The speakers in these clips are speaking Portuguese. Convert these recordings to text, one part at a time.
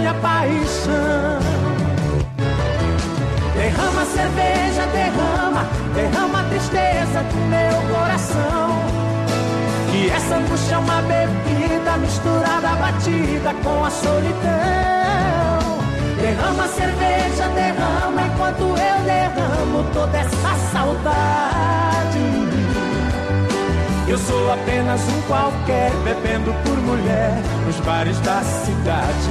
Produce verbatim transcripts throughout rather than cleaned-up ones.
minha paixão. Derrama cerveja, derrama, derrama a tristeza do meu coração. Que essa angústia é uma bebida misturada, batida com a solidão. Derrama cerveja, derrama, enquanto eu derramo toda essa saudade. Eu sou apenas um qualquer, bebendo por mulher nos bares da cidade.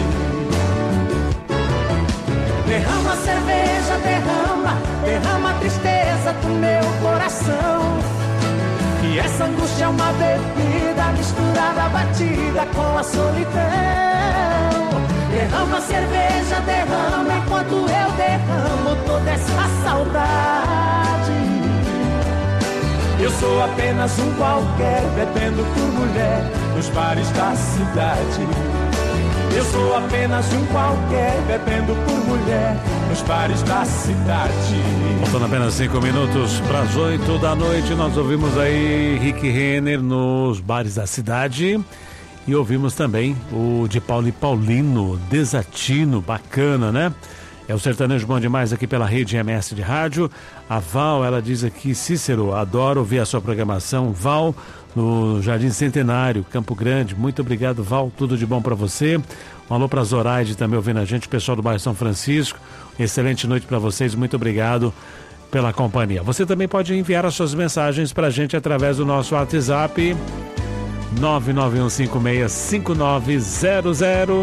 Derrama cerveja, derrama, derrama a tristeza do meu coração. E essa angústia é uma bebida misturada, batida com a solidão. Derrama cerveja, derrama, enquanto eu derramo toda essa saudade. Eu sou apenas um qualquer, bebendo por mulher nos bares da cidade. Eu sou apenas um qualquer, bebendo por mulher nos bares da cidade. Faltando apenas cinco minutos para as oito da noite, nós ouvimos aí Rick Renner nos bares da cidade. E ouvimos também o de Paulo e Paulino, Desatino, bacana, né? É o Sertanejo Bom Demais aqui pela Rede M S de Rádio. A Val, ela diz aqui, Cícero, adoro ouvir a sua programação. Val, no Jardim Centenário, Campo Grande. Muito obrigado, Val, tudo de bom para você. Um alô para Zoraide também ouvindo a gente, o pessoal do bairro São Francisco. Excelente noite para vocês, muito obrigado pela companhia. Você também pode enviar as suas mensagens para a gente através do nosso WhatsApp nove nove um cinco seis cinco nove zero zero.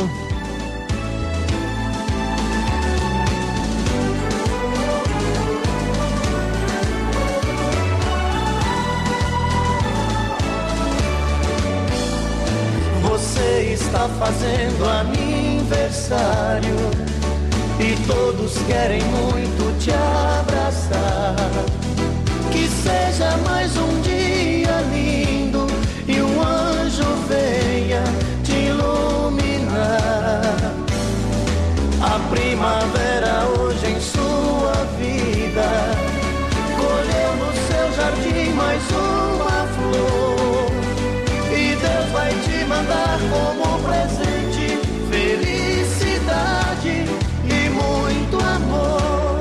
Você está fazendo aniversário e todos querem muito te abraçar. Que seja mais um dia lindo e um anjo venha te iluminar. A primavera hoje em sua vida colheu no seu jardim mais uma flor, e Deus vai te mandar como presente felicidade e muito amor.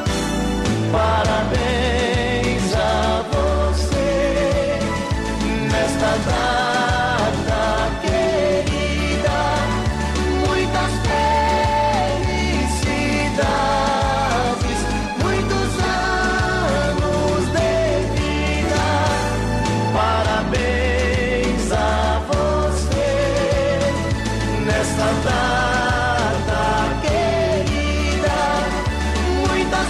Parabéns a você nesta data querida, muitas felicidades, muitos anos de vida. Parabéns a você nesta data querida, muitas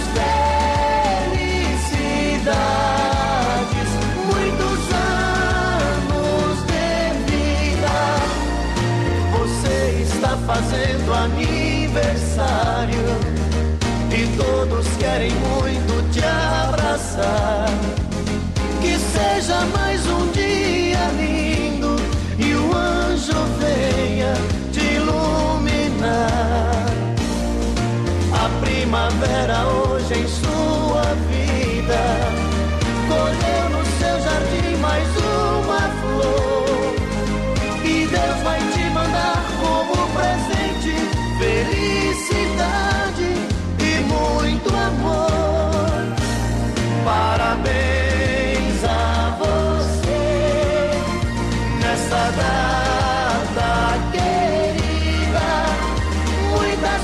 felicidades, muitos anos de vida. Você está fazendo aniversário e todos querem muito te abraçar. Que seja mais um dia lindo e o anjo venha te iluminar. A primavera hoje em sua vida colheu no seu jardim mais uma flor, e Deus vai te mandar como presente felicidade e muito amor. Parabéns a você nessa data querida, muitas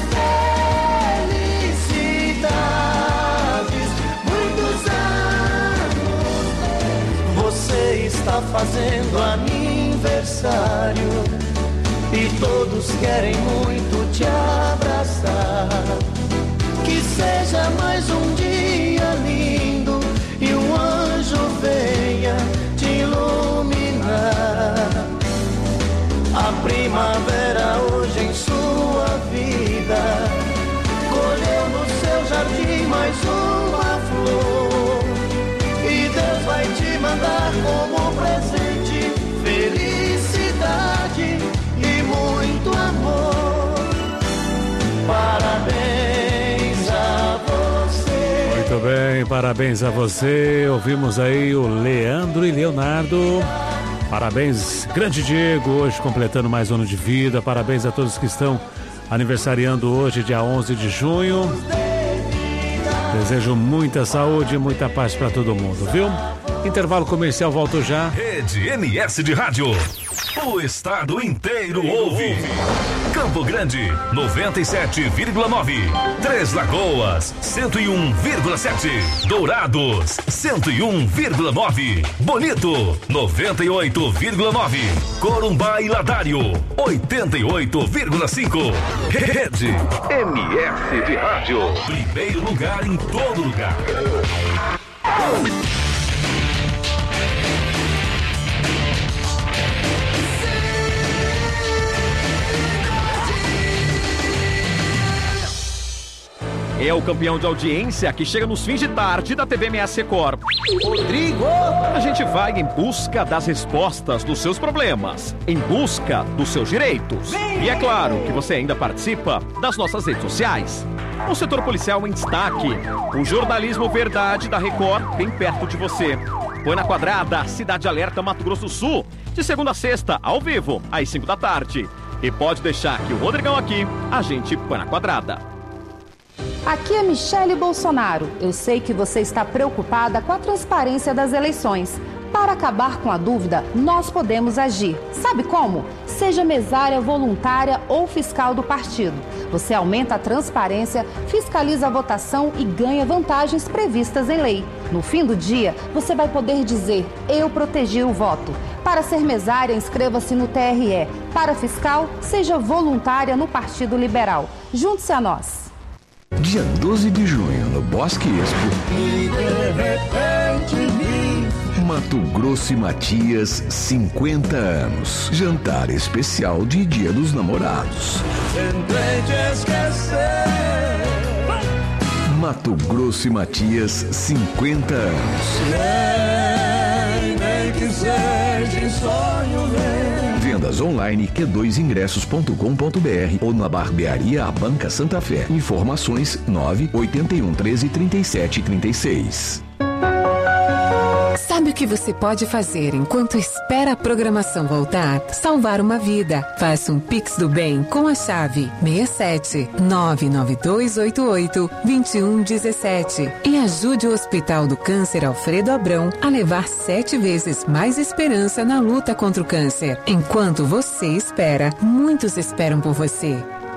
felicidades, muitos anos. Você está fazendo aniversário e todos querem muito te abraçar. Que seja mais um dia lindo e um anjo venha te iluminar. A primavera hoje em sua vida colheu no seu jardim mais uma flor, e Deus vai te mandar como presente felicidade e muito amor. Parabéns a você. Muito bem, parabéns a você. Ouvimos aí o Leandro e Leonardo. Parabéns, grande Diego, hoje completando mais um ano de vida. Parabéns a todos que estão aniversariando hoje, dia onze de junho. Desejo muita saúde e muita paz para todo mundo, viu? Intervalo comercial, volto já. Rede M S de Rádio. O estado inteiro ouve. Campo Grande, noventa e sete vírgula nove. Três Lagoas, cento e um vírgula sete. Dourados, cento e um vírgula nove. Bonito, noventa e oito vírgula nove. Corumbá e Ladário, oitenta e oito vírgula cinco. Rede M S de Rádio. Primeiro lugar em todo lugar. É o campeão de audiência que chega nos fins de tarde da T V M S Record. Rodrigo! A gente vai em busca das respostas dos seus problemas, em busca dos seus direitos. E é claro que você ainda participa das nossas redes sociais. O setor policial em destaque, o jornalismo verdade da Record bem perto de você. Põe na Quadrada, Cidade Alerta, Mato Grosso do Sul, de segunda a sexta, ao vivo, às cinco da tarde. E pode deixar que o Rodrigão aqui, a gente põe na Quadrada. Aqui é Michele Bolsonaro. Eu sei que você está preocupada com a transparência das eleições. Para acabar com a dúvida, nós podemos agir. Sabe como? Seja mesária, voluntária ou fiscal do partido. Você aumenta a transparência, fiscaliza a votação e ganha vantagens previstas em lei. No fim do dia, você vai poder dizer: eu protegi o voto. Para ser mesária, inscreva-se no T R E. Para fiscal, seja voluntária no Partido Liberal. Junte-se a nós. Dia doze de junho, no Bosque Expo. E de repente vi Mato Grosso e Matias, cinquenta anos. Jantar especial de Dia dos Namorados. tentei te esquecer. Mato Grosso e Matias, cinquenta anos. Nem, nem que seja em sonho meu. Vendas online q dois ingressos ponto com ponto b r ou na Barbearia A Banca Santa Fé. Informações nove oito um treze trinta e sete trinta e seis. Sabe o que você pode fazer enquanto espera a programação voltar? Salvar uma vida. Faça um Pix do Bem com a chave seis sete nove nove dois oito oito dois um um sete e ajude o Hospital do Câncer Alfredo Abrão a levar sete vezes mais esperança na luta contra o câncer. Enquanto você espera, muitos esperam por você.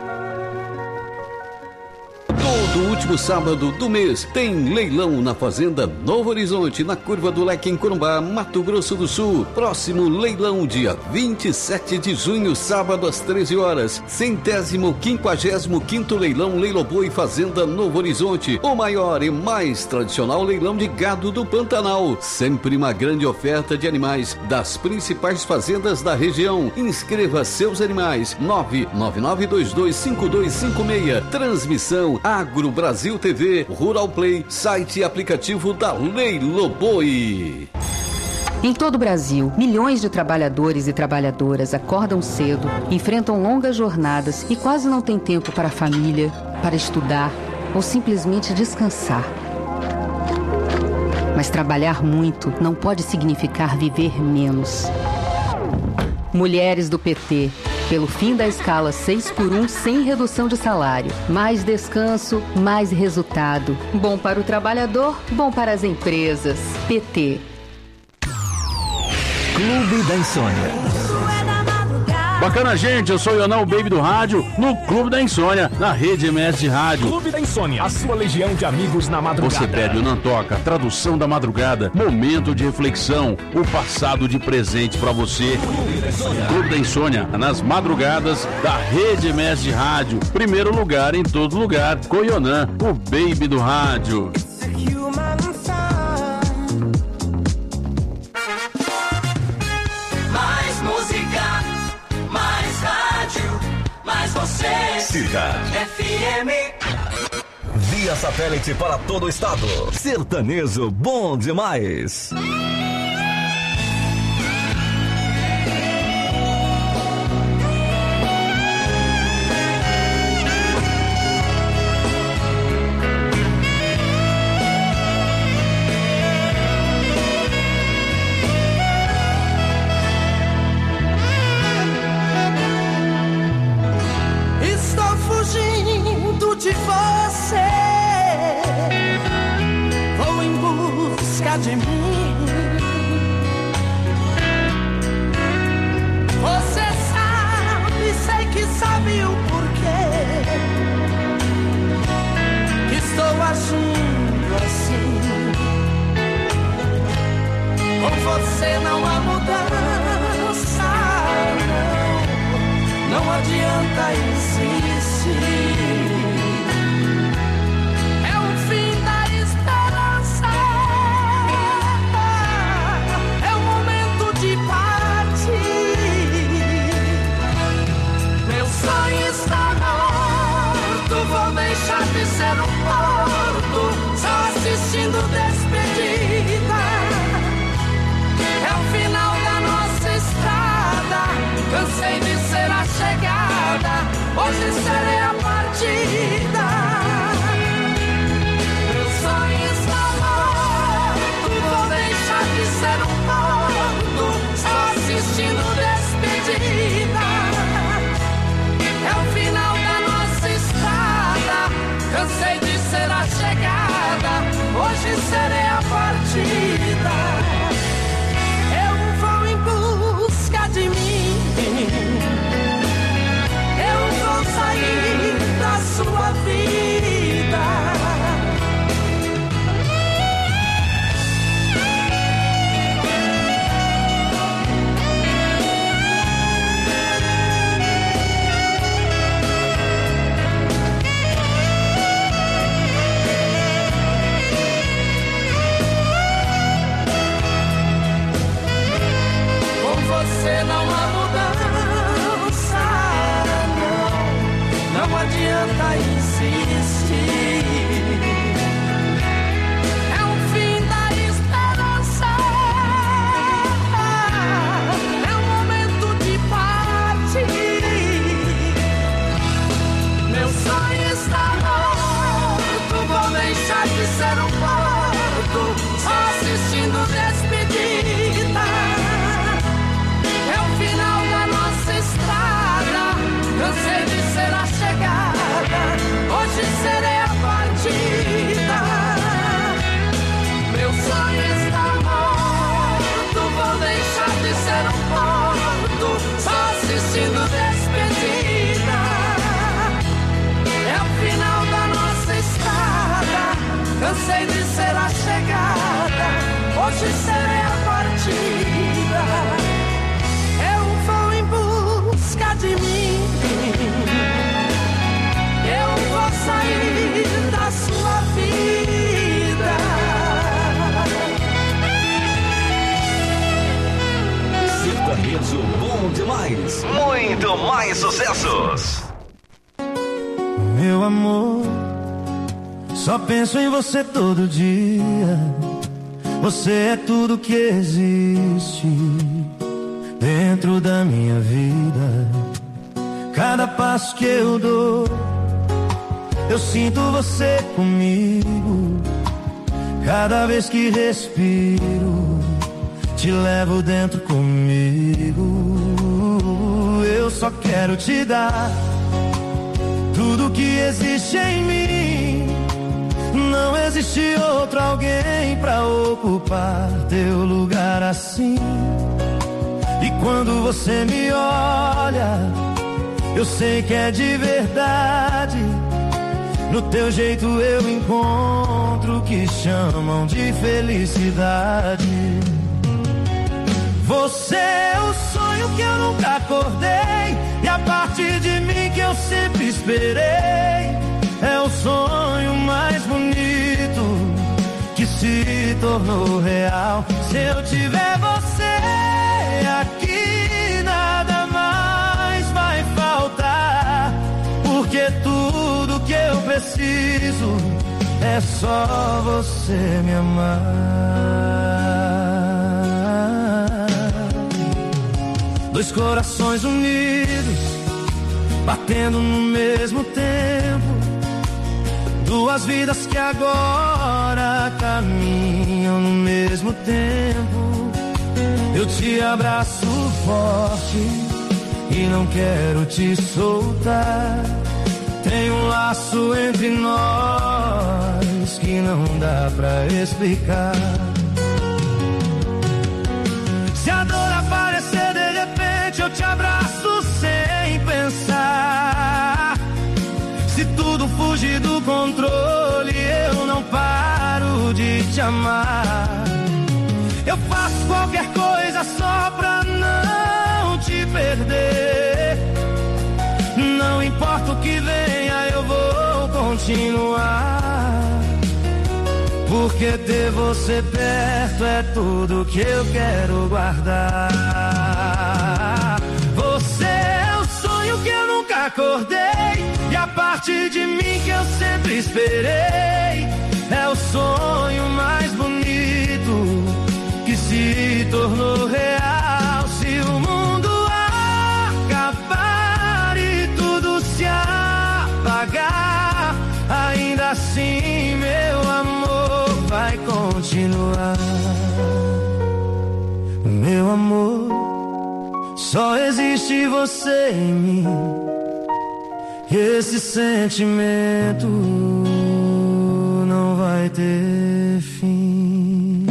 Todo último sábado do mês tem leilão na Fazenda Novo Horizonte, na Curva do Leque, em Corumbá, Mato Grosso do Sul. Próximo leilão, dia vinte e sete de junho, sábado às treze horas. Centésimo quinquagésimo quinto leilão Leiloboi Fazenda Novo Horizonte. O maior e mais tradicional leilão de gado do Pantanal. Sempre uma grande oferta de animais das principais fazendas da região. Inscreva seus animais. nove nove nove dois dois cinco dois cinco seis. Transmissão Agro Brasil T V, Rural Play, site e aplicativo da Leiloboi. Em todo o Brasil, milhões de trabalhadores e trabalhadoras acordam cedo, enfrentam longas jornadas e quase não têm tempo para a família, para estudar ou simplesmente descansar. Mas trabalhar muito não pode significar viver menos. Mulheres do P T, pelo fim da escala seis por um sem redução de salário. Mais descanso, mais resultado. Bom para o trabalhador, bom para as empresas. P T. Clube da Insônia. Bacana, gente, eu sou o Ionão, o Baby do Rádio, no Clube da Insônia, na Rede M S de Rádio. Clube da Insônia, a sua legião de amigos na madrugada. Você pede o Não Toca, tradução da madrugada, momento de reflexão, o passado de presente pra você. Clube da Insônia, nas madrugadas da Rede M S de Rádio. Primeiro lugar em todo lugar, com o Ionan, o Baby do Rádio. Você. Cidade F M. Via satélite para todo o estado. Sertanejo bom demais. Está Cansei de ser a chegada, hoje serei a partida. Meu sonho está morto, vou deixar de ser um morto, só assistindo despedida. É o final da nossa estrada, cansei de ser a chegada, hoje serei a partida. Eu vou em busca de mim, eu vou sair da sua vida. Você não há mudança, não, não adianta insistir. É o fim da esperança, é o momento de partir. Meu sonho está morto, vou deixar de ser um morto, só assistindo despedida. Final da nossa estrada, cansei de ser a chegada, hoje serei a partida. Meu sonho está morto, vou deixar de ser um morto, só assistindo despedida. É o final da nossa estrada, cansei de ser a chegada, hoje serei a partida. De mim, eu vou sair da sua vida. Sertanejo bom demais, muito mais sucessos. Meu amor, só penso em você todo dia. Você é tudo que existe dentro da minha vida. Cada passo que eu dou, eu sinto você comigo. Cada vez que respiro, te levo dentro comigo. Eu só quero te dar tudo que existe em mim. Não existe outro alguém pra ocupar teu lugar assim. E quando você me olha, eu sei que é de verdade. No teu jeito eu encontro o que chamam de felicidade. Você é o sonho que eu nunca acordei, e a parte de mim que eu sempre esperei. É o sonho mais bonito que se tornou real. Se eu tiver você aqui, nada mais vai faltar, porque tudo que eu preciso é só você me amar. Dois corações unidos, batendo no mesmo tempo. Duas vidas que agora caminham no mesmo tempo. Eu te abraço forte e não quero te soltar. Tem um laço entre nós que não dá pra explicar. Se a dor aparecer de repente, eu te abraço sem pensar. Se tudo fugir do controle, eu não paro de te amar. Eu faço qualquer coisa só pra não te perder. Não importa o que venha, eu vou continuar. Porque ter você perto é tudo que eu quero guardar. Você é o sonho que eu nunca acordei, e a parte de mim que eu sempre esperei. É o sonho mais bonito que se tornou real. Se o mundo Só existe você em mim. Esse sentimento não vai ter fim.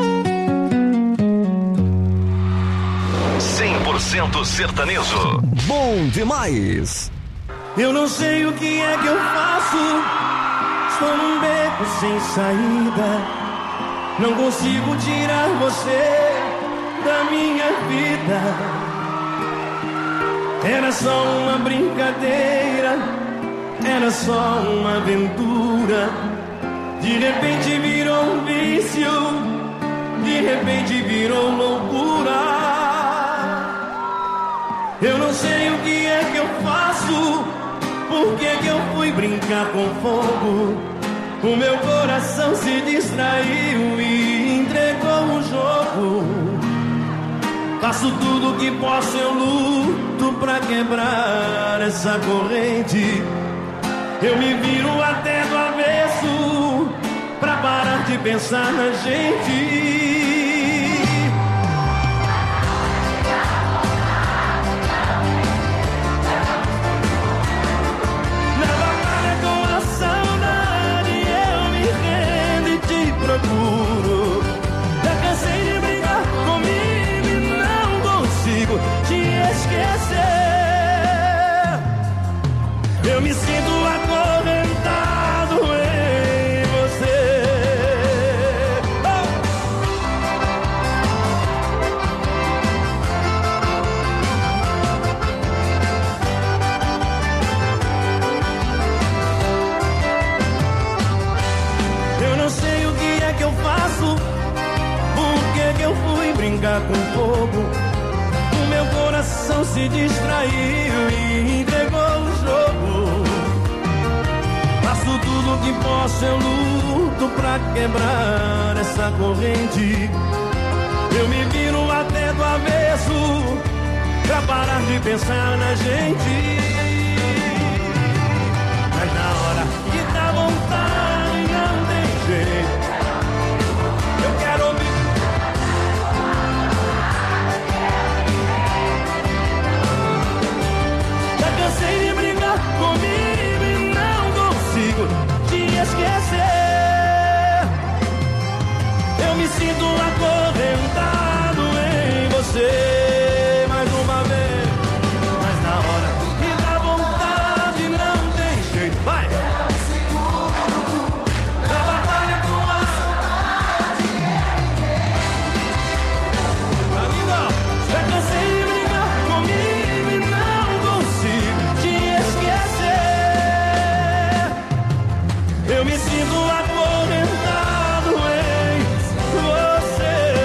cem por cento sertanejo. Bom demais. Eu não sei o que é que eu faço. Estou num beco sem saída. Não consigo tirar você da minha vida. Era só uma brincadeira, era só uma aventura. De repente virou um vício, de repente virou loucura. Eu não sei o que é que eu faço. Por que que eu fui brincar com fogo? O meu coração se distraiu e entregou o jogo. Faço tudo que posso, eu luto pra quebrar essa corrente. Eu me viro até do avesso pra parar de pensar na gente. Procuro. Já cansei de brigar comigo e não consigo te esquecer. Eu me sinto acorrentado em você. Eu não sei o que é que eu faço. Por que que eu fui brincar com fogo? O meu coração se distraiu e entregou o jogo. Faço tudo que posso, eu luto pra quebrar essa corrente. Eu me viro até do avesso pra parar de pensar na gente. Mas na hora que dá vontade não tem jeito. Eu quero ouvir. Já cansei de brigar comigo e não consigo te esquecer. Eu me sinto acorrentado em você mais uma vez. Mas na hora que dá vontade não tem jeito. Vai! Eu me sinto acorrentado em você.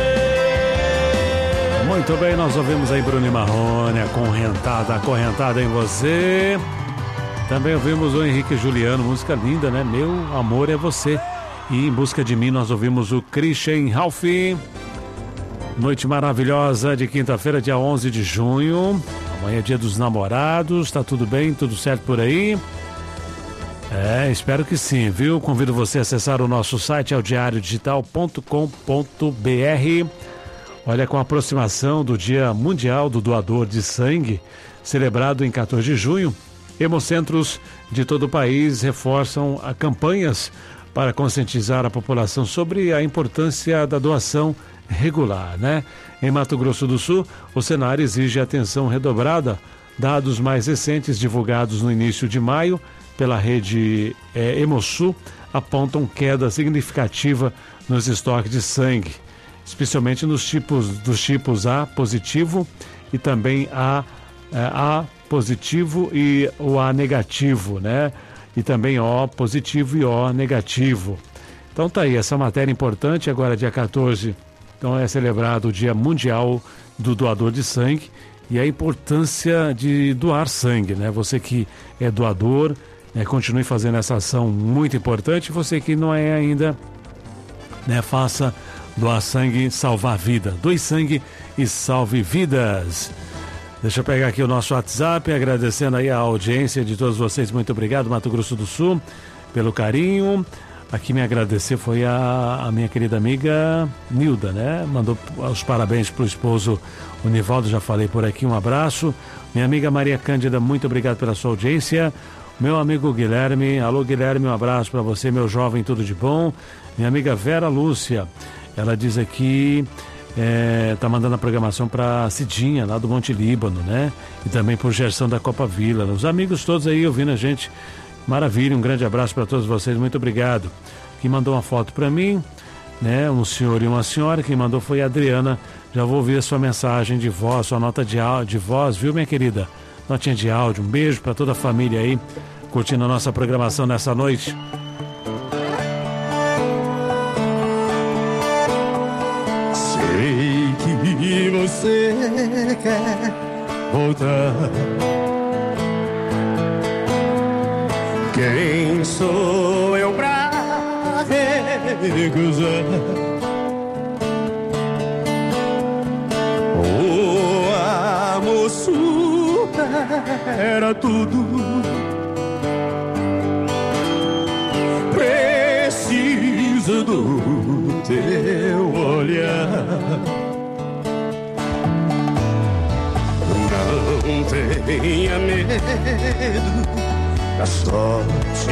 Muito bem, nós ouvimos aí Bruno e Marrone, acorrentada, acorrentada em você. Também ouvimos o Henrique e Juliano, música linda, né? Meu amor é você. E Em Busca de Mim nós ouvimos o Christian Ralph. Noite maravilhosa de quinta-feira, dia onze de junho. Amanhã é dia dos namorados, tá tudo bem, tudo certo por aí? É, espero que sim, viu? Convido você a acessar o nosso site, é o diário digital ponto com ponto br. Olha, com a aproximação do Dia Mundial do Doador de Sangue, celebrado em quatorze de junho, hemocentros de todo o país reforçam a campanhas para conscientizar a população sobre a importância da doação regular, né? Em Mato Grosso do Sul, o cenário exige atenção redobrada. Dados mais recentes divulgados no início de maio pela rede é, Hemosul apontam queda significativa nos estoques de sangue, especialmente nos tipos dos tipos A positivo e também A, é, A positivo e o A negativo, né? E também O positivo e O negativo. Então tá aí essa matéria importante. Agora dia quatorze, então é celebrado o Dia Mundial do Doador de Sangue e a importância de doar sangue, né? Você que é doador, né, continue fazendo essa ação muito importante. Você que não é ainda, né, faça doar sangue, salvar vida. Doe sangue e salve vidas. Deixa eu pegar aqui o nosso WhatsApp, agradecendo aí a audiência de todos vocês. Muito obrigado, Mato Grosso do Sul, pelo carinho. aqui me agradecer foi a, a minha querida amiga Nilda, né? Mandou os parabéns pro esposo o Nivaldo, já falei por aqui, um abraço. Minha amiga Maria Cândida, muito obrigado pela sua audiência. Meu amigo Guilherme, alô Guilherme, um abraço para você, meu jovem, tudo de bom. Minha amiga Vera Lúcia, ela diz aqui, é, tá mandando a programação para Cidinha, lá do Monte Líbano, né? E também por Gerson da Copa Vila. Os amigos todos aí ouvindo a gente, maravilha, um grande abraço para todos vocês, muito obrigado. Quem mandou uma foto para mim, né? Um senhor e uma senhora, quem mandou foi a Adriana. Já vou ouvir a sua mensagem de voz, sua nota de, de voz, viu, minha querida? Notinha de áudio, um beijo para toda a família aí, curtindo a nossa programação nessa noite. Sei que você quer voltar. Quem sou eu pra recusar? O amor supera tudo. Preciso do teu olhar. Não tenha medo da sorte.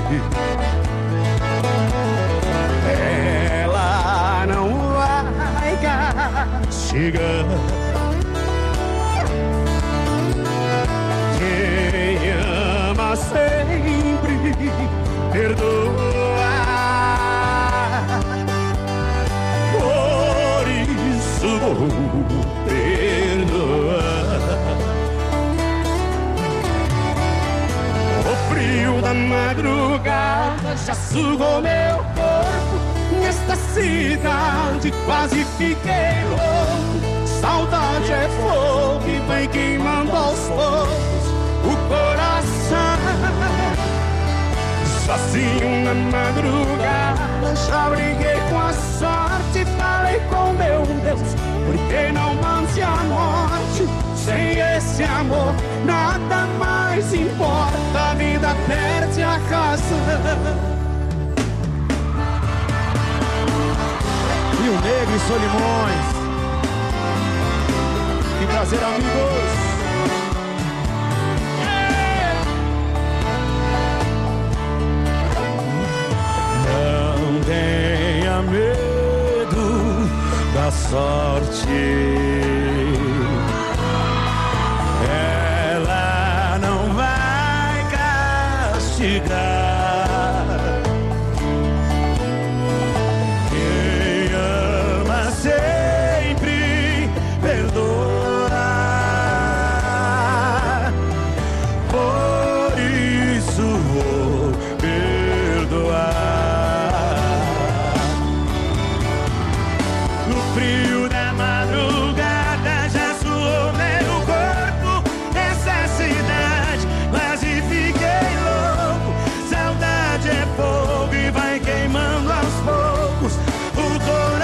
Ela não vai castigar. Quem ama sempre perdoa. Por isso vou perdoar. O frio da madrugada já sugou meu corpo. Nesta cidade quase fiquei louco. Saudade é fogo e vai queimando aos poucos o coração. Sozinho na madrugada já briguei com a sorte. Falei com meu Deus, por que não mande a morte? Sem esse amor nada mais importa. A vida perde a razão. Rio Negro e Solimões. Que prazer, amigos. Não tenha medo da sorte. Ela não vai castigar. Quem ama sempre perdoa. Por isso vou perdoar. No frio da madrugada já suou meu corpo. Essa cidade quase fiquei louco. Saudade é fogo e vai queimando aos poucos o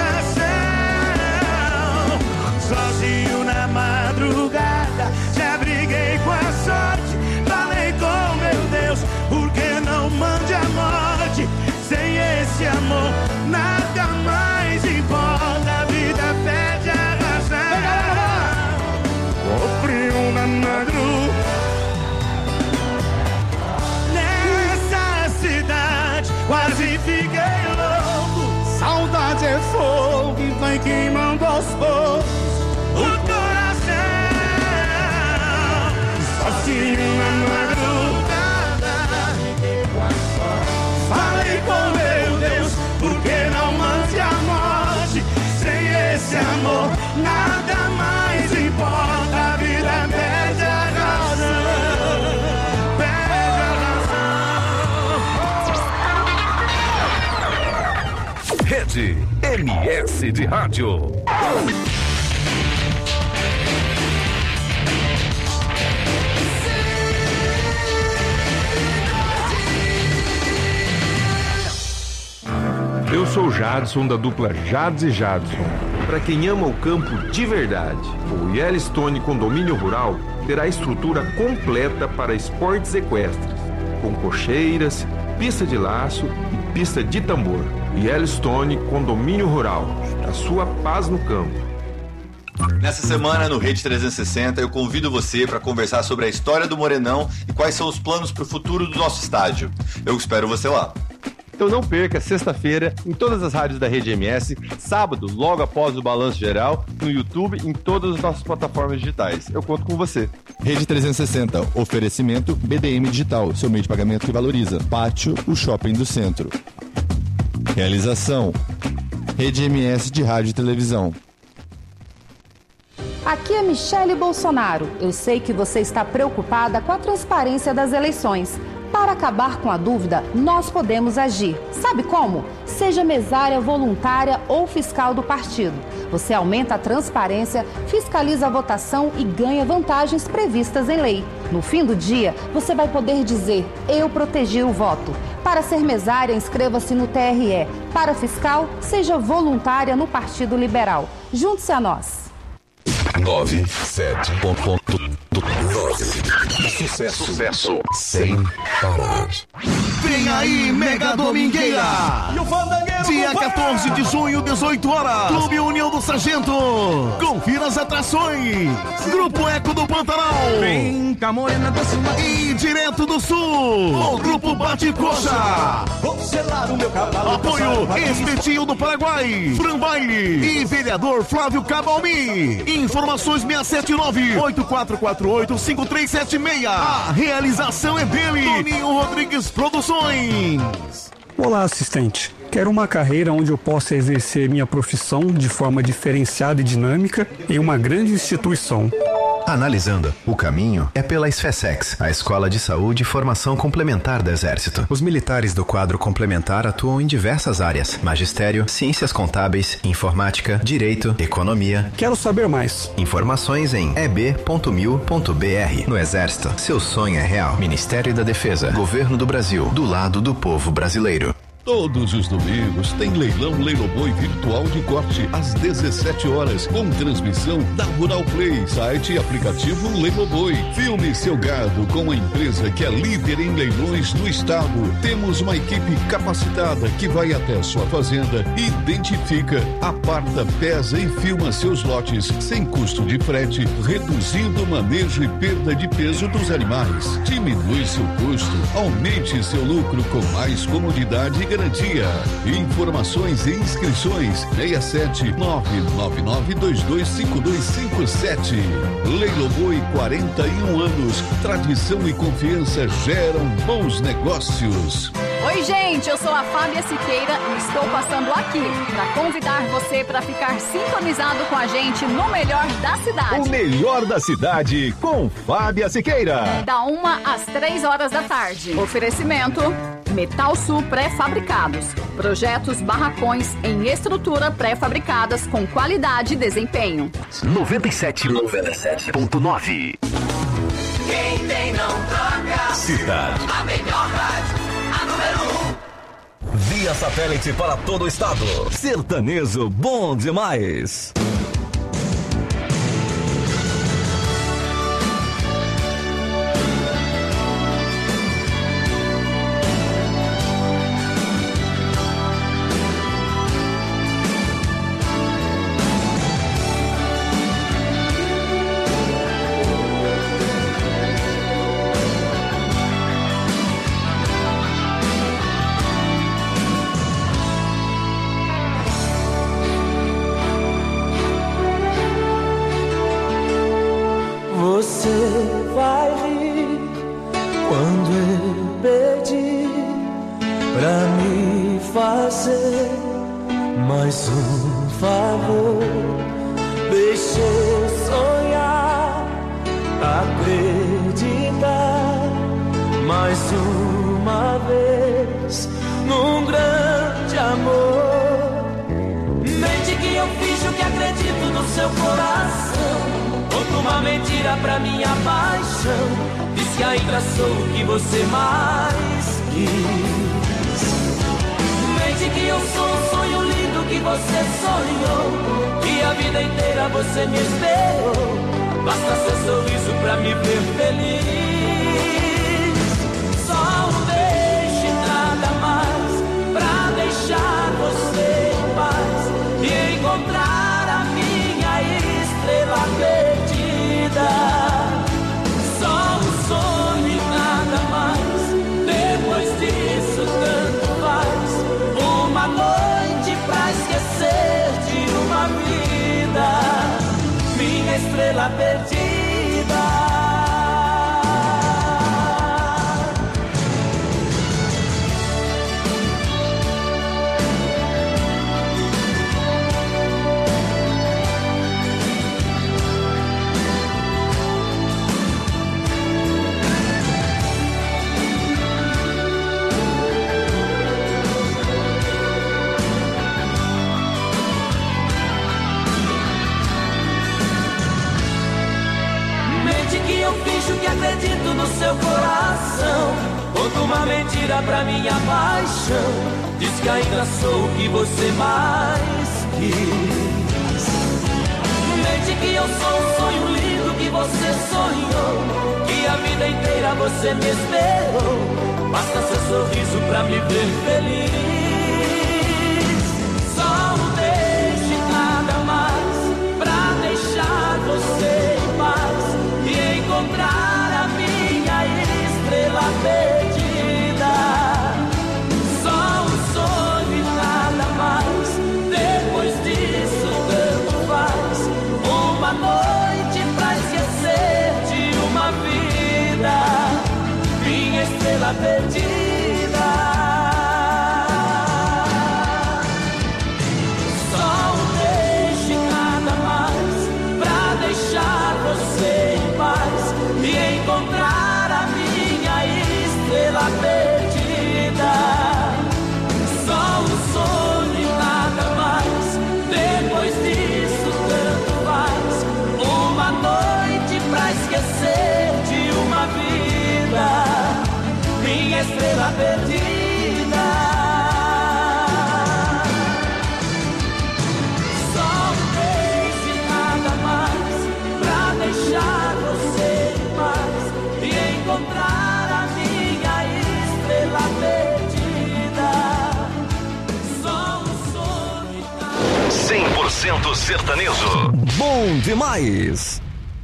coração. Sozinho na madrugada já briguei com a sorte. Falei com meu Deus, por que não mande a morte? Sem esse amor nada mais importa. A vida perde a razão. O frio na madrugada. Nessa cidade quase fiquei louco. Saudade é fogo e vai queimando aos poucos o coração. Sozinho na madrugada falei com meu Deus, por que não mande a morte? Sem esse amor nada mais importa. A vida perde a razão. Perde a razão. Rede M S de Rádio. Eu sou o Jadson, da dupla Jads e Jadson. Para quem ama o campo de verdade, o Yellowstone Condomínio Rural terá estrutura completa para esportes equestres, com cocheiras, pista de laço e pista de tambor. Yellowstone Condomínio Rural. A sua paz no campo. Nessa semana, no Rede trezentos e sessenta, eu convido você para conversar sobre a história do Morenão e quais são os planos para o futuro do nosso estádio. Eu espero você lá. Então não perca, sexta-feira, em todas as rádios da Rede M S, sábado, logo após o Balanço Geral, no YouTube e em todas as nossas plataformas digitais. Eu conto com você. Rede trezentos e sessenta, oferecimento B D M Digital, seu meio de pagamento que valoriza. Pátio, o shopping do centro. Realização, Rede M S de Rádio e Televisão. Aqui é Michele Bolsonaro. Eu sei que você está preocupada com a transparência das eleições. Para acabar com a dúvida, nós podemos agir. Sabe como? Seja mesária voluntária ou fiscal do partido. Você aumenta a transparência, fiscaliza a votação e ganha vantagens previstas em lei. No fim do dia, você vai poder dizer: eu protegi o voto. Para ser mesária, inscreva-se no T R E. Para fiscal, seja voluntária no Partido Liberal. Junte-se a nós. nove sete ponto nove. Sucesso. Sucesso. Sem parar. Vem aí, Mega Domingueira! Dia quatorze de junho, dezoito horas. Clube União do Sargento. Confira as atrações. Grupo Eco do Pantanal. Vem, Camorena da Cima. E direto do Sul. O Grupo Bate Coxa. Vou selar o meu cavalo. Apoio Espetinho do Paraguai. Fran Baile. E vereador Flávio Cabalmi. Informações seis sete nove, oito quatro quatro oito, cinco três sete seis. A realização é dele. Toninho Rodrigues Produções. Olá, assistente. Quero uma carreira onde eu possa exercer minha profissão de forma diferenciada e dinâmica em uma grande instituição. Analisando, o caminho é pela SFESEX, a Escola de Saúde e Formação Complementar do Exército. Os militares do quadro complementar atuam em diversas áreas: magistério, ciências contábeis, informática, direito, economia. Quero saber mais. Informações em e b ponto mil ponto b r. No Exército, seu sonho é real. Ministério da Defesa, Governo do Brasil, do lado do povo brasileiro. Todos os domingos tem leilão Leiloboi virtual de corte às dezessete horas, com transmissão da Rural Play, site e aplicativo Leiloboi. Filme seu gado com a empresa que é líder em leilões no estado. Temos uma equipe capacitada que vai até a sua fazenda, identifica, aparta, pesa e filma seus lotes sem custo de frete, reduzindo o manejo e perda de peso dos animais. Diminui seu custo, aumente seu lucro com mais comodidade e garantia. Informações e inscrições seis sete nove nove nove dois dois cinco dois cinco sete. Leiloboi, quarenta e um anos. Tradição e confiança geram bons negócios. Oi, gente, eu sou a Fábia Siqueira e estou passando aqui para convidar você para ficar sintonizado com a gente no Melhor da Cidade. O Melhor da Cidade com Fábia Siqueira. Da uma às três horas da tarde. Oferecimento Metal Sul Pré-Fabricados. Projetos barracões em estrutura pré-fabricadas com qualidade e desempenho. noventa e sete ponto nove. Quem tem não troca. Cidade. A melhor rádio. A número um. Via satélite para todo o estado. Sertanejo bom demais. Você vai rir quando eu pedir pra me fazer mais um favor. Deixa eu sonhar, acreditar mais uma vez num grande amor. Mente que eu fiz o que acredito no seu coração. Conta uma mentira pra minha paixão. Diz que ainda sou o que você mais quis. Mente que eu sou um sonho lindo que você sonhou, que a vida inteira você me esperou. Basta seu sorriso pra me ver feliz. Só um beijo e nada mais pra uma mentira pra minha paixão. Diz que ainda sou o que você mais quis. Mente que eu sou um sonho lindo que você sonhou, que a vida inteira você me esperou. Basta seu sorriso pra me ver feliz. Só um beijo nada mais pra deixar você em paz e encontrar a minha estrela perdida. Só um sonho e nada mais. Depois disso tanto faz. Uma noite pra esquecer de uma vida, minha estrela perdida. Só um beijo e nada mais pra deixar você em paz e encontrar a minha estrela perdida. Só um sonho e nada mais. Depois disso tanto faz. Uma noite pra esquecer de uma vida, minha estrela perdida. Só um beijo e nada mais pra deixar você em paz e encontrar a minha estrela perdida. Só um sonho e nada. cem por cento sertanejo. Bom demais.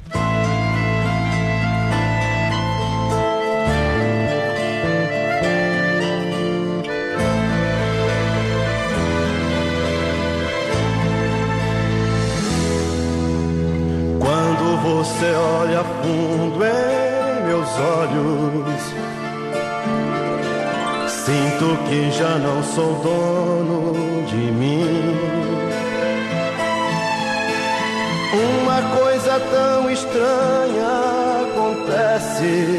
Quando você olha fundo em meus olhos, sinto que já não sou dono de mim. Uma coisa tão estranha acontece,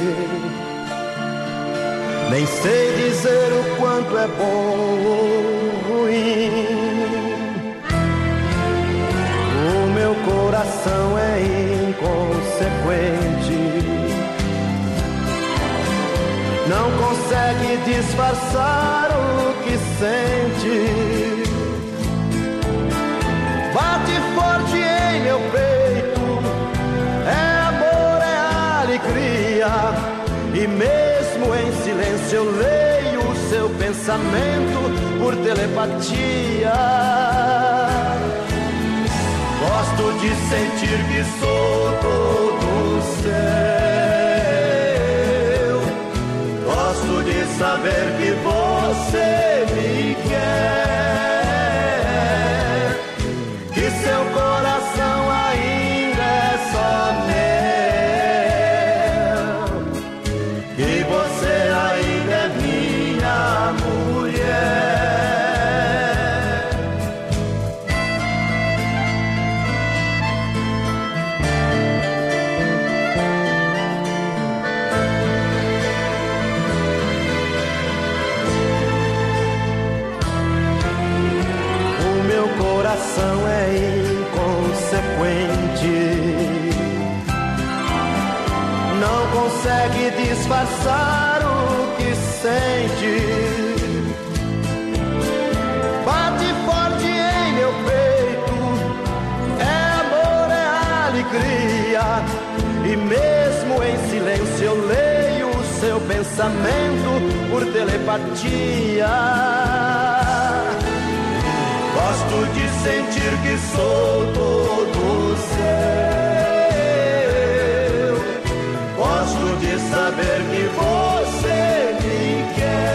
nem sei dizer o quanto é bom ou ruim. O meu coração é inconsequente, não consegue disfarçar o que sente. Bate forte em meu peito, é amor, é alegria. E mesmo em silêncio eu leio o seu pensamento por telepatia. Gosto de sentir que sou todo seu. Gosto de saber que você me quer. Que seu coração ainda é só meu. Que você ainda é minha mulher. Coração é inconsequente, não consegue disfarçar o que sente. Bate forte em meu peito, é amor, é alegria. E mesmo em silêncio eu leio o seu pensamento por telepatia. Gosto de sentir que sou todo seu. Gosto de saber que você me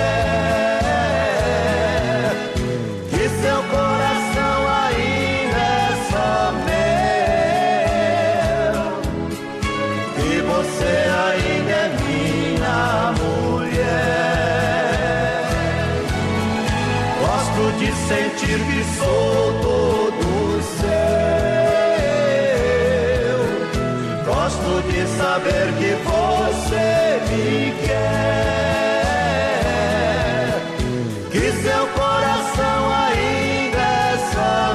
quer. Que seu coração ainda é só meu. Que você ainda é minha mulher. Gosto de sentir que sou todo seu. Gosto de saber que você me quer. Que seu coração ainda é só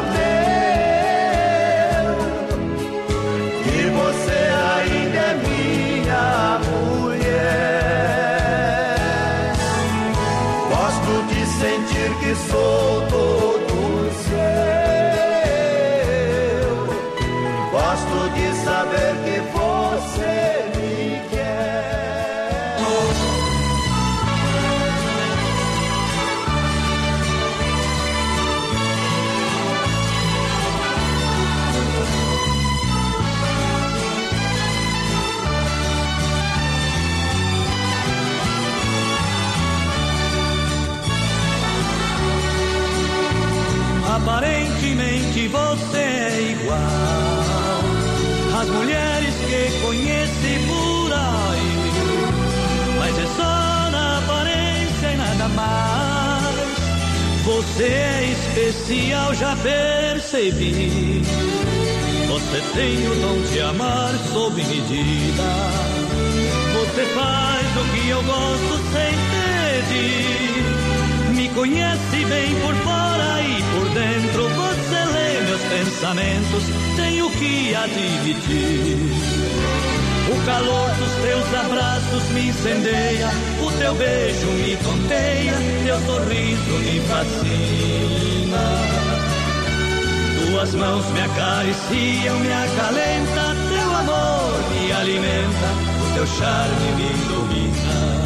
meu. Que você ainda é minha mulher. Gosto de sentir que sou todo seu. Gosto de saber que você me quer. Aparentemente você é igual às mulheres que conheci por aí, mas é só na aparência e nada mais. Você é especial, já percebi. Você tem o dom de amar sob medida. Você faz o que eu gosto sem pedir. Me conhece bem por fora e por dentro. Você lê meus pensamentos, tenho que admitir. O calor dos teus abraços me incendeia, o teu beijo me tonteia, teu sorriso me fascina. Tuas mãos me acariciam, me acalenta, teu amor me alimenta, o teu charme me ilumina.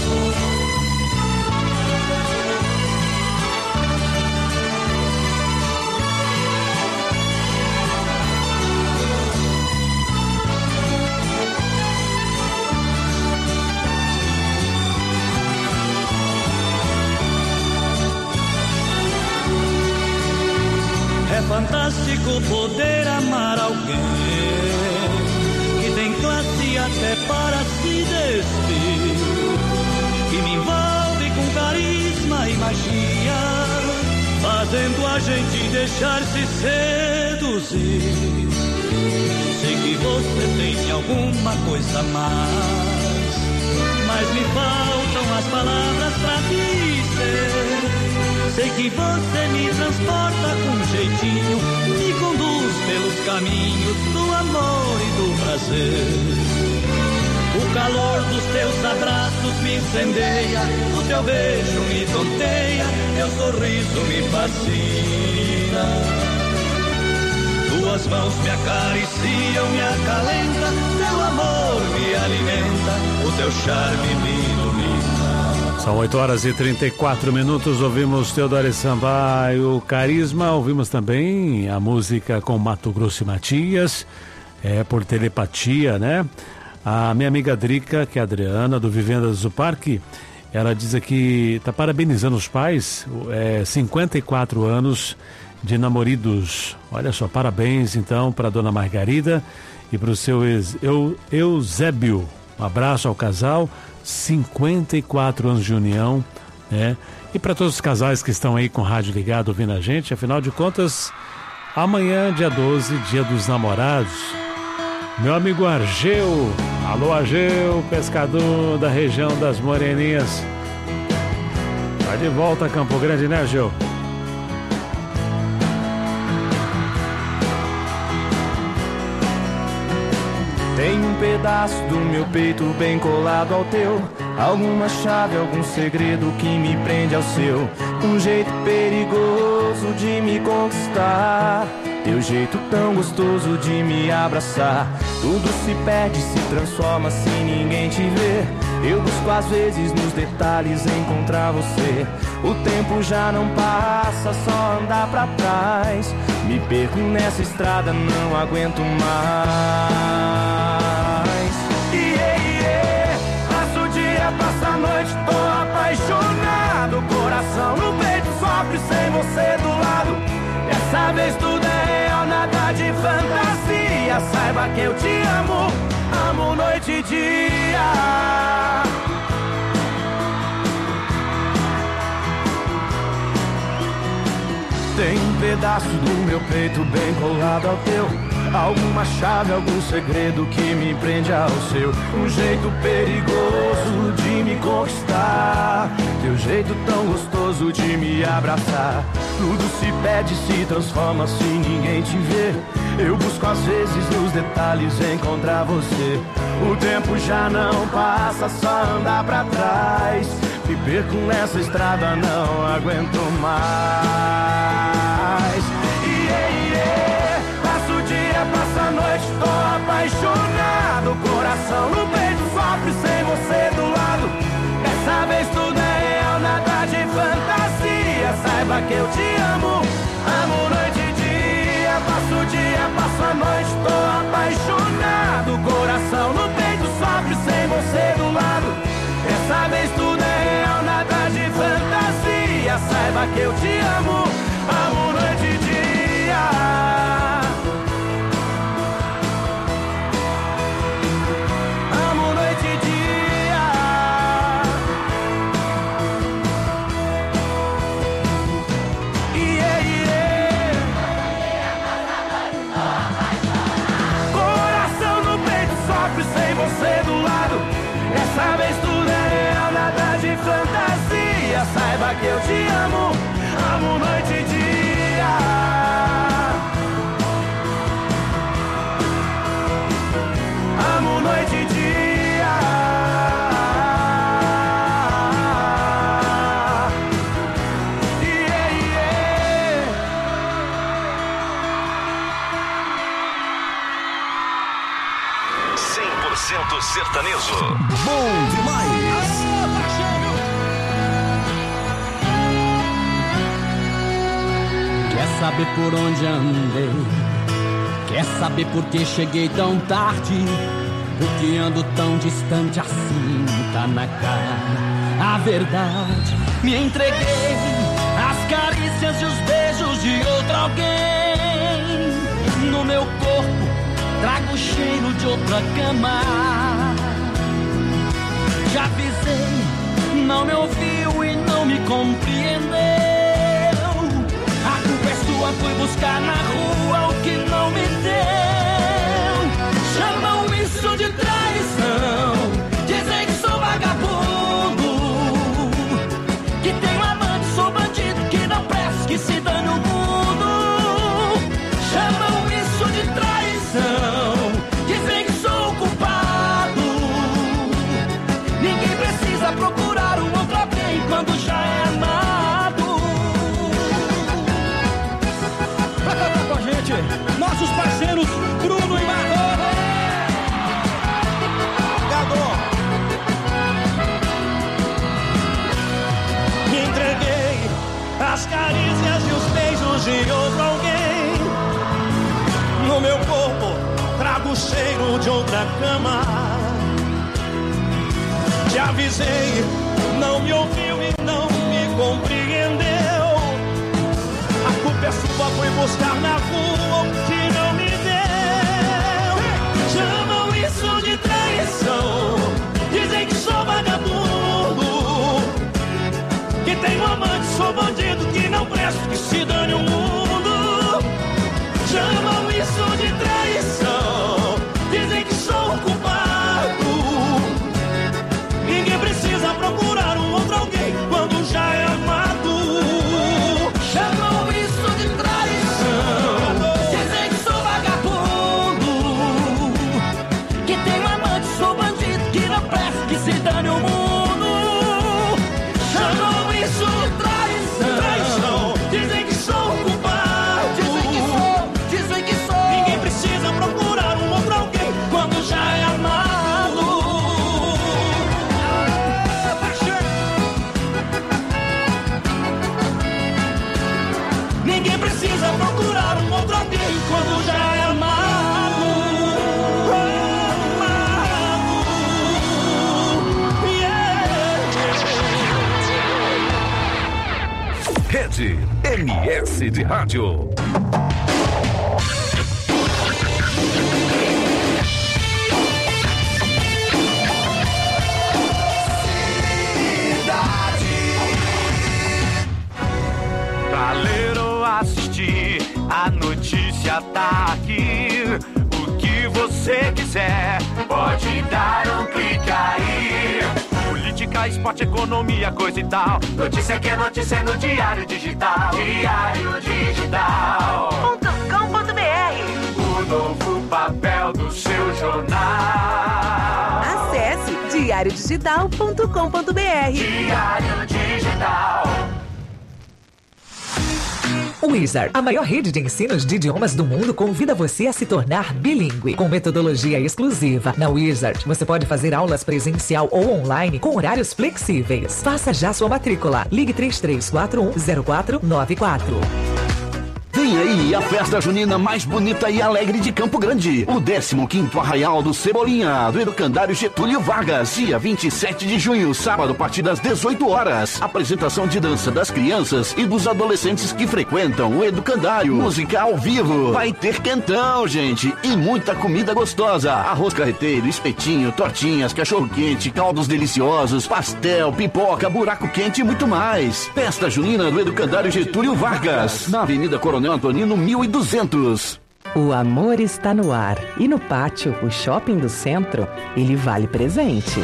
É fantástico poder amar alguém que tem classe até para se despir, que me envolve com carisma e magia, fazendo a gente deixar-se seduzir. Sei que você tem alguma coisa a mais, mas me faltam as palavras pra dizer. Sei que você me transporta com jeitinho, me conduz pelos caminhos do amor e do prazer. O calor dos teus abraços me incendeia, o teu beijo me tonteia, teu sorriso me fascina. Tuas mãos me acariciam, me acalenta, teu amor me alimenta, o teu charme me ilumina. São oito horas e trinta e quatro minutos, ouvimos Teodoro Sampaio, Carisma, ouvimos também a música com Mato Grosso e Matias, é por telepatia, né? A minha amiga Drica, que é a Adriana, do Vivendas do Parque, ela diz aqui, está parabenizando os pais, é, cinquenta e quatro anos de namoridos. Olha só, parabéns então para a dona Margarida e para o seu ex, Eu, Eusébio. Um abraço ao casal, cinquenta e quatro anos de união, né? E para todos os casais que estão aí com o rádio ligado ouvindo a gente, afinal de contas, amanhã, dia doze, dia dos namorados. Meu amigo Argeu, alô Argeu, pescador da região das Moreninhas. Tá de volta a Campo Grande, né, Argeu? Tem um pedaço do meu peito bem colado ao teu, alguma chave, algum segredo que me prende ao seu. Um jeito perigoso de me conquistar, teu jeito tão gostoso de me abraçar. Tudo se perde, se transforma se ninguém te ver. Eu busco às vezes nos detalhes encontrar você. O tempo já não passa, só andar pra trás. Me perco nessa estrada, não aguento mais. Yeah, yeah. Passo o dia, passo a noite, tô apaixonado. Coração no peito sofre sem você do lado. Dessa vez tudo é real, nada de fantasia. Saiba que eu te amo, amo noite e dia. Tem um pedaço do meu peito bem colado ao teu, alguma chave, algum segredo que me prende ao seu. Um jeito perigoso de me conquistar, teu jeito tão gostoso de me abraçar. Tudo se perde, se transforma se ninguém te ver. Eu busco às vezes nos detalhes encontrar você. O tempo já não passa, só andar pra trás. Me perco nessa estrada, não aguento mais. Yeah, yeah. Passo o dia, passo a noite, tô apaixonado. Coração no peito sofre sem você do lado. Dessa vez tudo é real, nada de fantasia. Saiba que eu te amo, amo noite e dia. Passo o dia, passo a noite, tô apaixonado. Coração no peito sofre sem você do lado. Dessa vez tudo é real, nada de fantasia. Saiba que eu te amo, amo noite e dia. Amo noite e dia. Yeah, yeah. Coração no peito sofre sem você do lado. Dessa vez tudo é real, nada de fantasia. Saiba que eu te amo, amo noite e dia. Amo noite e dia. Yeah, yeah. cem por cento sertanejo. Bom demais. Quer saber por onde andei? Quer saber por que cheguei tão tarde? Por que ando tão distante assim? Tá na cara a verdade. Me entreguei às carícias e os beijos de outro alguém. No meu corpo trago o cheiro de outra cama. Já avisei, não me ouviu e não me compreendeu. A culpa é sua, fui buscar na rua o que não me deu. Chamam isso de traição, dizem que sou vagabundo, que tenho amante, sou bandido, que não presto, que se dane o mundo. Chamam isso de traição, dizem que sou culpado. Ninguém precisa procurar um outro alguém quando já é amado. Pra cantar com a gente, nossos parceiros Bruno e Marrone. Me entreguei às carícias e os beijos de outro alguém. No meu corpo trago o cheiro de outra cama. Te avisei, não me ouviu e não me compreendeu. A culpa é sua, fui buscar na rua o que não me deu. Chamam isso de traição, dizem que sou vagabundo, que tenho amante, sou bandido, que não presto, que se dane o mundo. Chamam isso de traição, dizem que sou culpado. Ninguém precisa procurar um outro alguém quando já é amado. Chamam isso de traição, dizem que sou vagabundo, que tenho amante, sou bandido, que não presta, que se dane o mundo. Chamam isso de traição, traição, dizem que sou culpado. Dizem que sou, dizem que sou. Ninguém precisa procurar um outro alguém quando já é amado. Ninguém precisa procurar um outro alguém quando já é amado. Amado. Yeah. Rede M S de Rádio. Pra ler ou assistir, a notícia tá aqui. O que você quiser, pode dar um clique aí. Política política, esporte, economia, coisa e tal. Notícia que é notícia no Diário Digital. Diário Digital ponto com ponto br. O novo papel do seu jornal. Acesse diário digital ponto com ponto br. Diário Digital. Wizard, a maior rede de ensinos de idiomas do mundo, convida você a se tornar bilíngue. Com metodologia exclusiva, na Wizard, você pode fazer aulas presencial ou online com horários flexíveis. Faça já sua matrícula. Ligue três três quatro um zero quatro nove quatro. Vem aí a festa junina mais bonita e alegre de Campo Grande. O décimo quinto Arraial do Cebolinha, do Educandário Getúlio Vargas. Dia vinte e sete de junho, sábado, a partir das dezoito horas. Apresentação de dança das crianças e dos adolescentes que frequentam o Educandário. Música ao vivo. Vai ter quentão, gente. E muita comida gostosa. Arroz carreteiro, espetinho, tortinhas, cachorro-quente, caldos deliciosos, pastel, pipoca, buraco quente e muito mais. Festa junina do Educandário Getúlio Vargas. Na Avenida Coronel Antonino mil e duzentos. O amor está no ar e no Pátio, o shopping do centro, ele vale presente.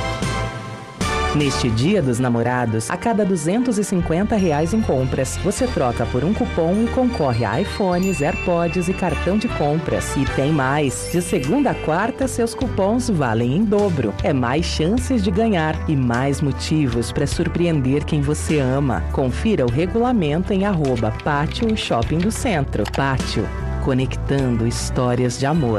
Neste Dia dos Namorados, a cada duzentos e cinquenta reais em compras, você troca por um cupom e concorre a iPhones, AirPods e cartão de compras. E tem mais! De segunda a quarta, seus cupons valem em dobro. É mais chances de ganhar e mais motivos para surpreender quem você ama. Confira o regulamento em arroba Pátio Shopping do Centro. Pátio, conectando histórias de amor.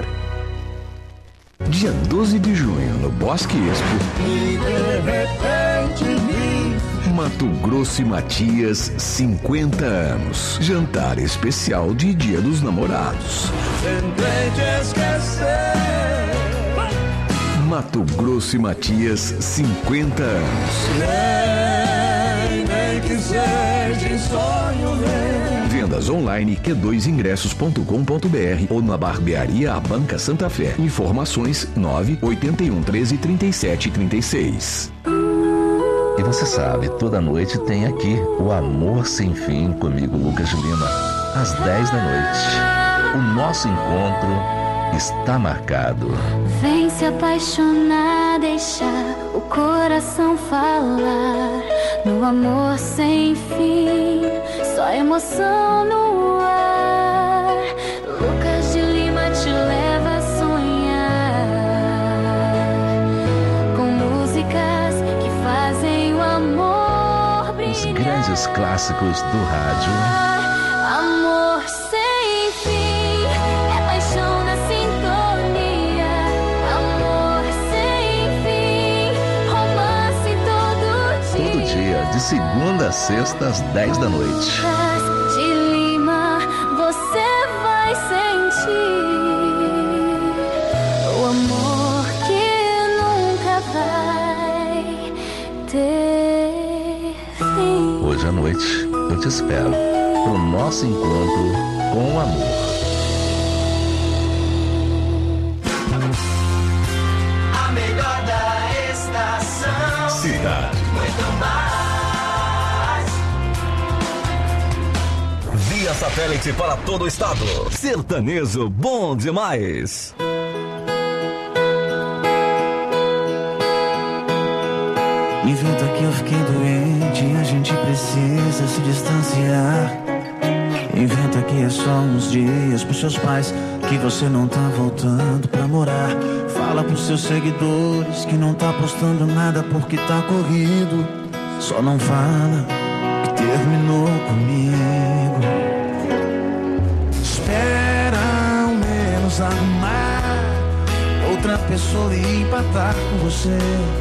Dia doze de junho, no Bosque Expo. E de repente vi Mato Grosso e Matias, cinquenta anos. Jantar especial de Dia dos Namorados. Tentei te esquecer. Mato Grosso e Matias, cinquenta anos. Nem, nem que seja em sonho ver. Vendas online Q dois ingressos ponto com ponto br ou na Barbearia A Banca Santa Fé. Informações nove oito um treze trinta e sete trinta e seis. E você sabe, toda noite tem aqui o Amor Sem Fim comigo, Lucas Lima, às dez da noite. O nosso encontro está marcado. Vem se apaixonar, deixar o coração falar. No amor sem fim, só emoção no ar. Lucas de Lima te leva a sonhar com músicas que fazem o amor brilhar. Os grandes clássicos do rádio. Amor sem fim, é paixão na sintonia. Amor sem fim, romance todo dia. Todo dia, de segunda a sexta, às dez da noite. Lucas de Lima, você vai sentir o amor que nunca vai ter fim. Hoje à noite, eu te espero pro nosso encontro com o amor. A melhor da estação. Cidade. Muito mais. Via satélite para todo o estado. Sertanejo bom demais. Inventa que eu fiquei doente, a gente precisa se distanciar. Inventa que é só uns dias pros seus pais que você não tá voltando pra morar. Fala pros seus seguidores que não tá postando nada porque tá corrido. Só não fala que terminou comigo. Espera ao menos arrumar outra pessoa e empatar com você.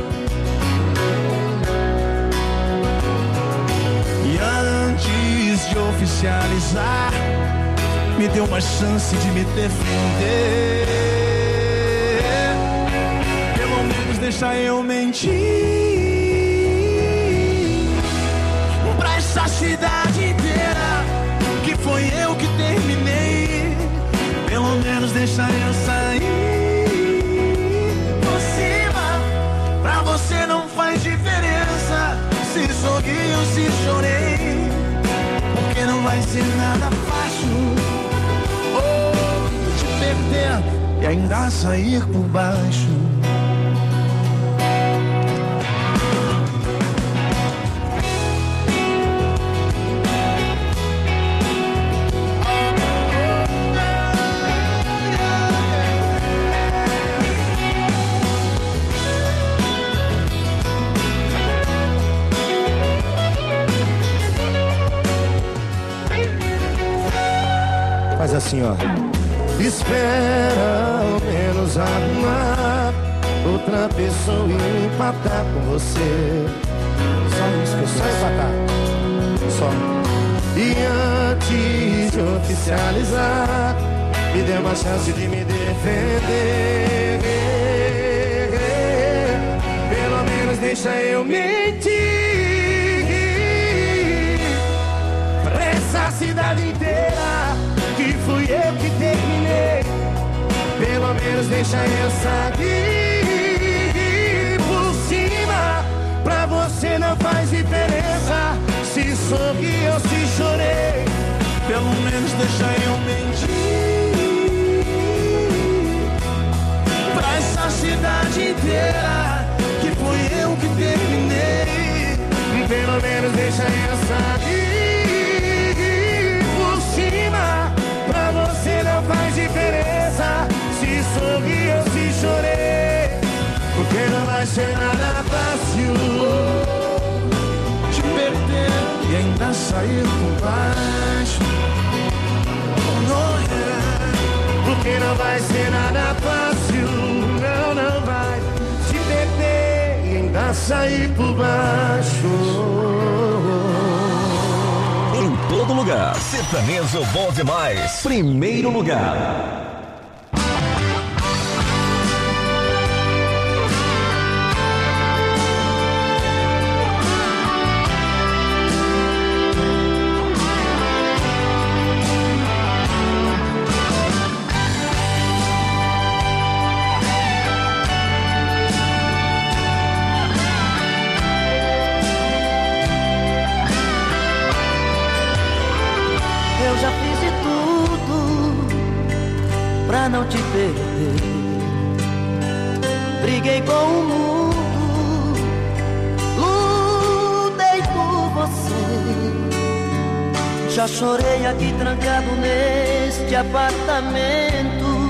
E antes de oficializar, me dê uma chance de me defender. Pelo menos deixa eu mentir pra essa cidade inteira que foi eu que terminei. Pelo menos deixa eu sair por cima. Pra você não faz diferença se sorri ou se chorei, porque não vai ser nada fácil oh, te perder e ainda sair por baixo. Faz assim, ó. Espera ao menos arrumar outra pessoa e empatar com você. Só isso que eu só empatar. Só. E antes de oficializar, me dê uma chance de me defender. Pelo menos deixa eu mentir pra essa cidade inteira que fui eu que terminei. Pelo menos deixa eu sair por cima. Pra você não faz diferença se sorri ou se chorei. Pelo menos deixa eu mentir pra essa cidade inteira que fui eu que terminei. Pelo menos deixa eu sair por cima. Pra você não faz diferença se sorri ou se chorei. Porque não vai ser nada fácil te perder e ainda sair por baixo. Oh, yeah. Porque não vai ser nada fácil, não, não vai te perder e ainda sair por baixo. Em todo lugar, sertanejo bom demais. Primeiro lugar. Eu já fiz de tudo pra não te perder. Briguei com o mundo, lutei por você. Já chorei aqui trancado neste apartamento,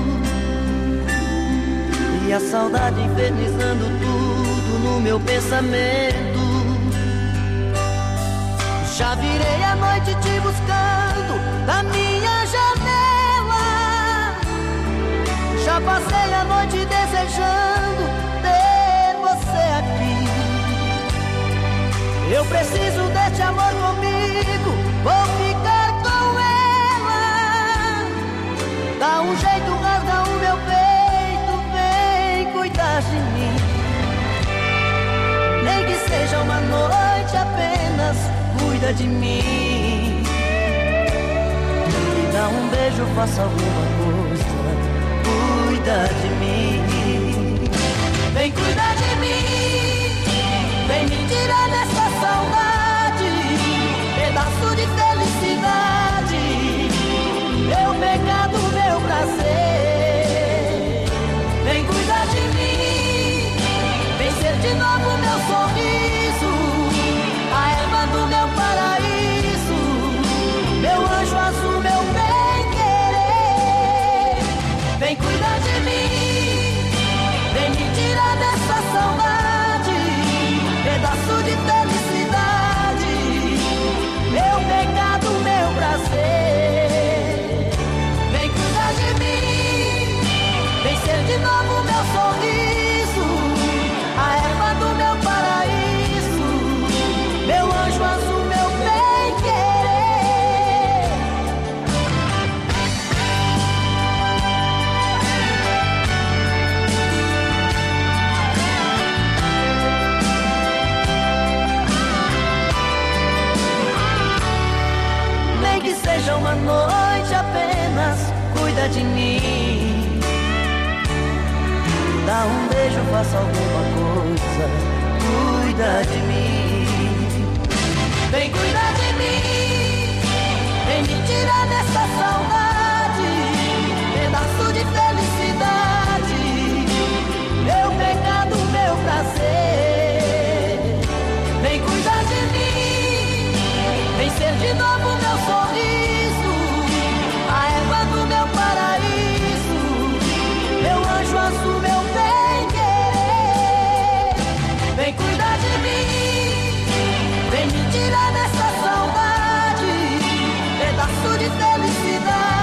e a saudade infernizando tudo no meu pensamento. Já virei a noite te buscando da minha janela. Já passei a noite desejando ter você aqui. Eu preciso deste amor comigo, vou ficar com ela. Dá um jeito, rasga o meu peito, vem cuidar de mim. Nem que seja uma noite apenas, cuida de mim. Me dá um beijo, faça alguma coisa, cuida de mim. Vem cuidar de mim, vem me tirar dessa saudade, pedaço de felicidade, meu pecado, meu prazer. Vem cuidar de mim, vem ser de novo meu sorriso, a erva do meu paraíso, meu anjo azul, meu bem-querer. Vem cuidar de mim, vem me tirar dessa saudade, pedaço de felicidade, meu pecado, meu prazer. Vem cuidar de mim, vem ser de novo meu sorriso, a erva do meu paraíso, meu anjo azul, meu bem-querer. Nem que seja uma noite apenas, cuida de mim. Dá um beijo, faça alguma coisa, cuida de mim. Vem cuidar de mim, vem me tirar dessa saudade, pedaço de felicidade, meu pecado, meu prazer. Vem cuidar de mim, vem ser de novo meu sorriso, a erva do meu paraíso, meu anjo azul, meu bem-querer. Vem cuidar de mim, vem me tirar dessa saudade, pedaço de felicidade,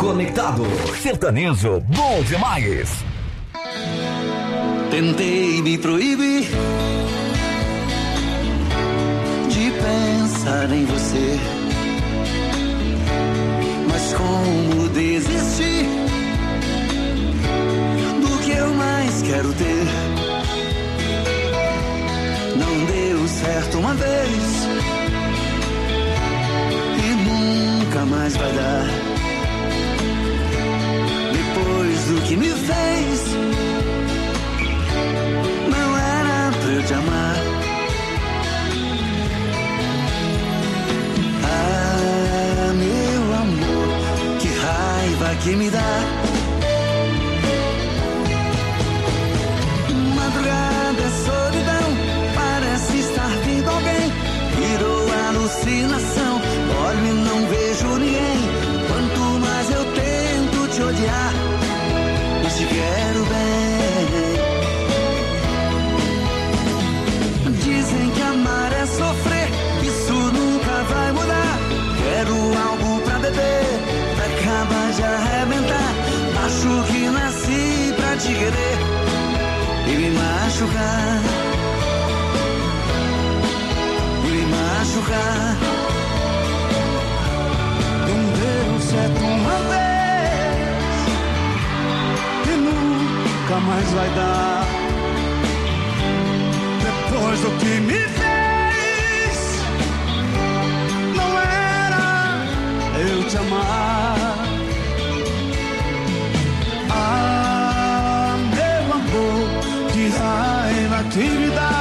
conectado. Sertanejo bom demais. Tentei me proibir de pensar em você, mas como desistir do que eu mais quero ter? Não deu certo uma vez e nunca mais vai dar. Depois do que me fez, não era pra eu te amar. Ah, meu amor, que raiva que me dá. Madrugada é solidão, parece estar vindo alguém. Virou alucinação, olho e não vejo ninguém. Quanto mais eu tento te odiar, mas te quero bem. Dizem que amar é sofrer, isso nunca vai mudar. Quero algo pra beber, pra acabar de arrebentar. Acho que nasci pra te querer e me machucar, e me machucar. Não deu certo uma vez e nunca mais vai dar. Depois do que me fez, não era eu te amar. Ah, meu amor, que raiva que me dá.